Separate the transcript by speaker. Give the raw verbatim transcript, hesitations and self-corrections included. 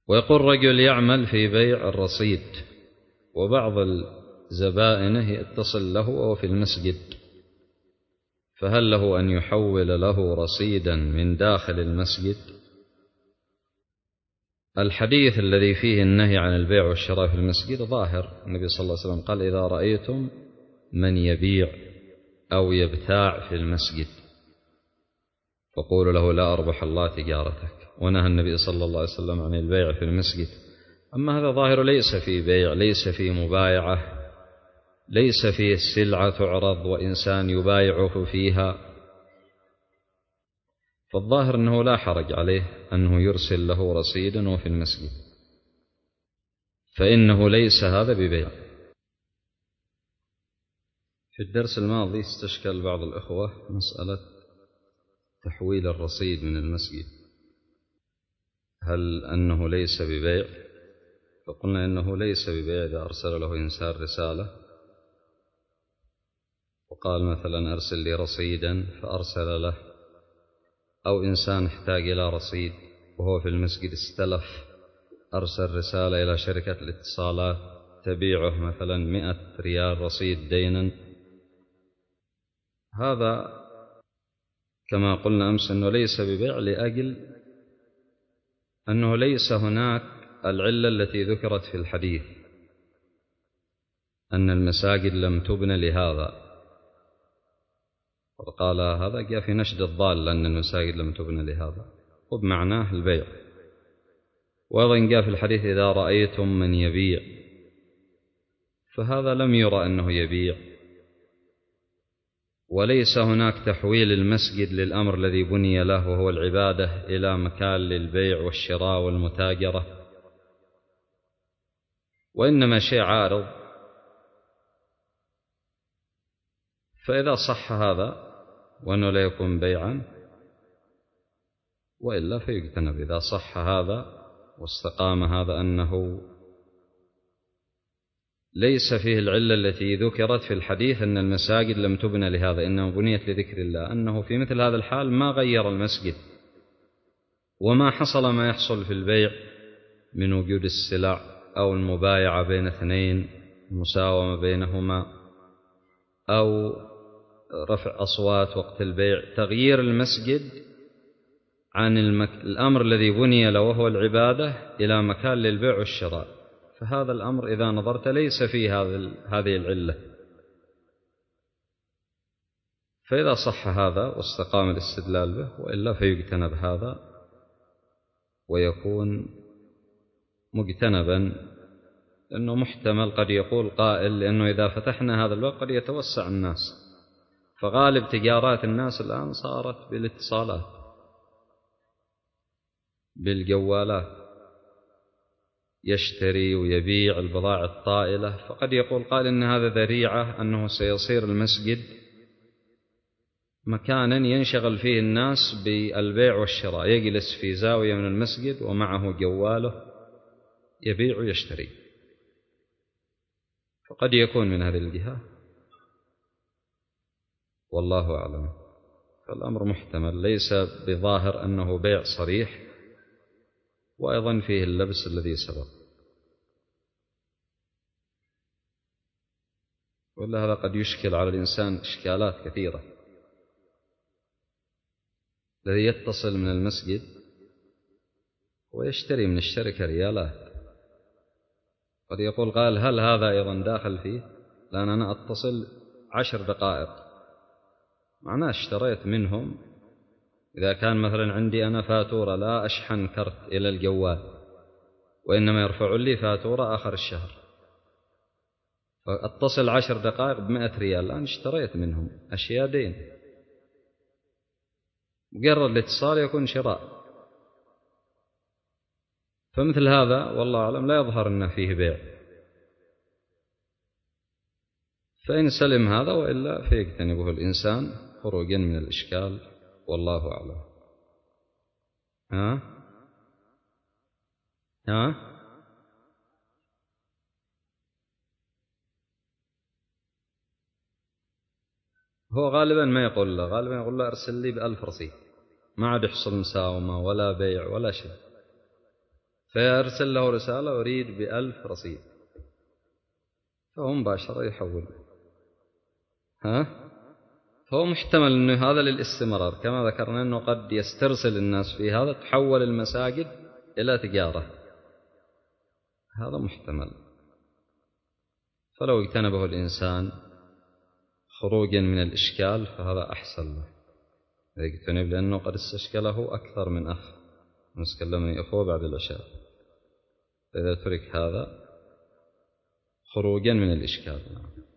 Speaker 1: ويقول رجل يعمل في بيع الرصيد وبعض الزبائن يتصل له وهو في المسجد، فهل له أن يحول له رصيدا من داخل المسجد؟ الحديث الذي فيه النهي عن البيع والشراء في المسجد ظاهر. النبي صلى الله عليه وسلم قال: إذا رأيتم من يبيع أو يبتاع في المسجد فقولوا له: لا أربح الله تجارتك. ونهى النبي صلى الله عليه وسلم عن البيع في المسجد. أما هذا ظاهر ليس فيه بيع، ليس فيه مبايعة، ليس فيه السلعة تعرض وإنسان يبايعه فيها، فالظاهر أنه لا حرج عليه أنه يرسل له رصيدا وفي المسجد، فإنه ليس هذا ببيع. في الدرس الماضي استشكل بعض الأخوة مسألة تحويل الرصيد من المسجد، هل أنه ليس ببيع؟ فقلنا إنه ليس ببيع إذا أرسل له إنسان رسالة وقال مثلا: أرسل لي رصيدا، فأرسل له، أو إنسان احتاج إلى رصيد وهو في المسجد استلف، أرسل رسالة إلى شركة الاتصالات تبيعه مثلا مئة ريال رصيد دينا، هذا كما قلنا أمس أنه ليس ببيع، لأجل أنه ليس هناك العلة التي ذكرت في الحديث أن المساجد لم تبنى لهذا. وقال هذا جاء في نشد الضال أن المساجد لم تبنى لهذا، وبمعناه البيع. وأيضا جاء في الحديث: إذا رأيتم من يبيع، فهذا لم يرى أنه يبيع، وليس هناك تحويل المسجد للأمر الذي بني له وهو العبادة إلى مكان للبيع والشراء والمتاجرة، وإنما شيء عارض. فإذا صح هذا وأنه لا يكون بيعا، وإلا فيجتنب. إذا صح هذا واستقام هذا أنه ليس فيه العلة التي ذكرت في الحديث أن المساجد لم تبنى لهذا، إنما بنيت لذكر الله، أنه في مثل هذا الحال ما غير المسجد وما حصل ما يحصل في البيع من وجود السلع أو المبايعة بين اثنين، المساومة بينهما، أو رفع أصوات وقت البيع، تغيير المسجد عن المك... الأمر الذي بني له وهو العبادة إلى مكان للبيع والشراء، فهذا الأمر إذا نظرت ليس فيه هذه العلة. فإذا صح هذا واستقام الاستدلال به، وإلا فيجتنب هذا ويكون مجتنبا، لأنه محتمل قد يقول قائل لأنه إذا فتحنا هذا الباب قد يتوسع الناس، فغالب تجارات الناس الآن صارت بالاتصالات بالجوالات، يشتري ويبيع البضائع الطائلة، فقد يقول قائل إن هذا ذريعة أنه سيصير المسجد مكانا ينشغل فيه الناس بالبيع والشراء، يجلس في زاوية من المسجد ومعه جواله يبيع ويشتري، فقد يكون من هذه الجهة، والله أعلم. فالأمر محتمل، ليس بظاهر أنه بيع صريح، وأيضا فيه اللبس الذي سبق، ولا هذا قد يشكل على الإنسان إشكالات كثيرة. الذي يتصل من المسجد ويشتري من الشركة ريالات، قد يقول قال: هل هذا أيضا داخل فيه؟ لأن أنا أتصل عشر دقائق، معناه اشتريت منهم. إذا كان مثلا عندي أنا فاتورة لا أشحن كرت إلى الجوال، وإنما يرفع لي فاتورة آخر الشهر، فأتصل عشر دقائق بمئة ريال، الآن اشتريت منهم أشياء دين، مجرد الاتصال يكون شراء. فمثل هذا والله أعلم لا يظهر أنه فيه بيع، فإن سلم هذا، وإلا فيجتنبه الإنسان خروجا من الإشكال، والله أعلم. ها ها هو غالبا ما يقول له، غالبا يقول له: أرسل لي بألف رصيد، ما عاد يحصل مساومة ولا بيع ولا شيء. فيرسل له رسالة أريد بألف رصيد، فهو مباشرة يحول. ها فهو محتمل أنه هذا للاستمرار، كما ذكرنا أنه قد يسترسل الناس في هذا، تحول المساجد إلى تجارة، هذا محتمل. فلو اجتنبه الإنسان خروجا من الإشكال فهذا أحسن له، يجتنب، لأنه قد استشكله أكثر من أخ، ناس كلمني أخوه بعد العشاء، فإذا ترك هذا خروجا من الإشكال.